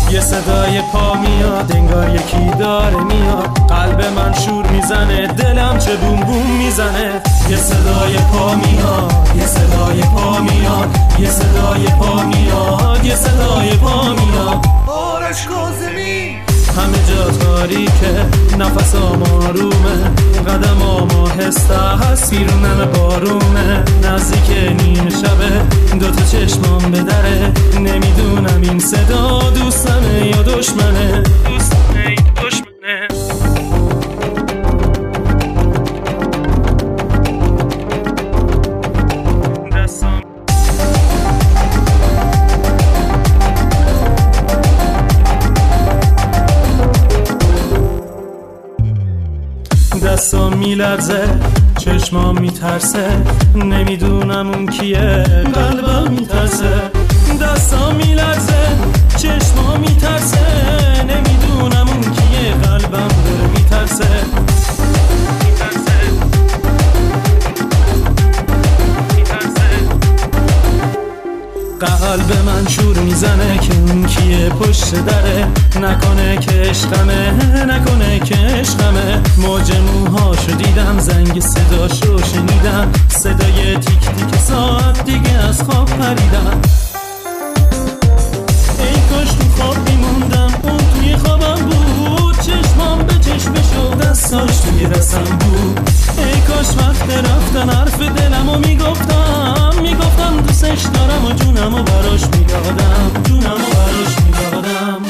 یه صدای پا میاد انگار یکی داره میاد، قلب من شور میزنه، دلم چه بوم بوم میزنه. یه صدای پا میاد، یه صدای پا میاد، یه صدای پا میاد، یه صدای پا میاد. آرش کاظمی. همه جا تاریکه، نفسام آرومه، قدمام آهسته هست، بیرونم بارونه. نزدیک نیم شبه، دوتا چشمام به دره، نمیدونم این صدا دوستمه یا دشمنه. دوستمه یا دشمنه. دستام میلرزه، چشمام میترسه، نمیدونم اون کیه، قلبم میترسه. دستام میلرزه، چشمام میترسه، نمیدونم اون کیه، قلبم داره میترسه. قلب من شور میزنه که اون کیه پشت دره، نکنه که عشقمه، نکنه که عشقمه. موج موهاشو دیدم، زنگ صداشو شنیدم، صدای تیک تیک ساعت دیگه از خواب پریدم. ای کاش تو خواب میموندم، اون توی خوابم بود، چشمام به چشمش و دستاش توی دستم بود. ای کاش وقت رفتن حرف دلمو میگفتم دوستش دارم و جونمو براش میدادم، جونمو براش میدادم.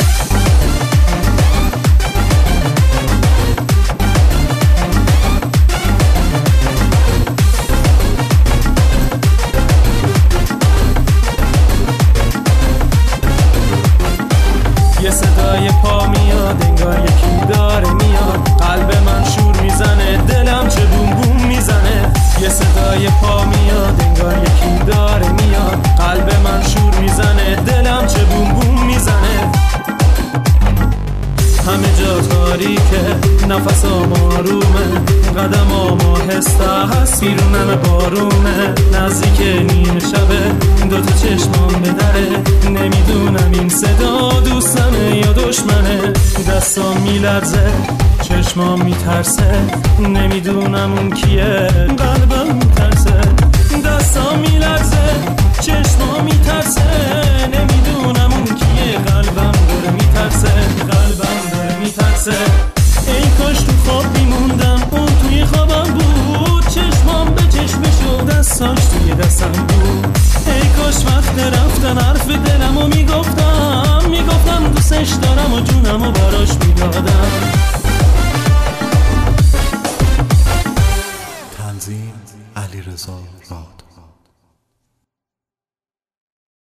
یه صدای پا میاد انگار یکی داره میاد، قلب من شور میزنه، دلم چه بوم بوم میزنه. یه صدای پا میاد انگار یکی داره میاد، قلب من شور میزنه، دلم چه بوم بوم میزنه. همه جا تاریکه، نفسام آرومه، قدمام آهسته هست، بیرونم بارونه. نزدیک نیم شبه، دوتا چشمام به دره، نمیدونم این صدا دوستمه یا دشمنه. دستام میلرزه، چشمام میترسه، نمیدونم اون کیه، قلبم میترسه. دستام میلرزه، چشمام میترسه، نمیدونم اون کیه، قلبم داره میترسه، قلبم داره میترسه. ای کاش تو خواب میموندم، اون توی خوابم بود، چشمام به چشمش و دستاش توی دستم بود. ای کاش وقت رفتن حرف دلمو میگفتم دوستش دارم و جونمو براش میدادم. تنظیم علیرضا راد.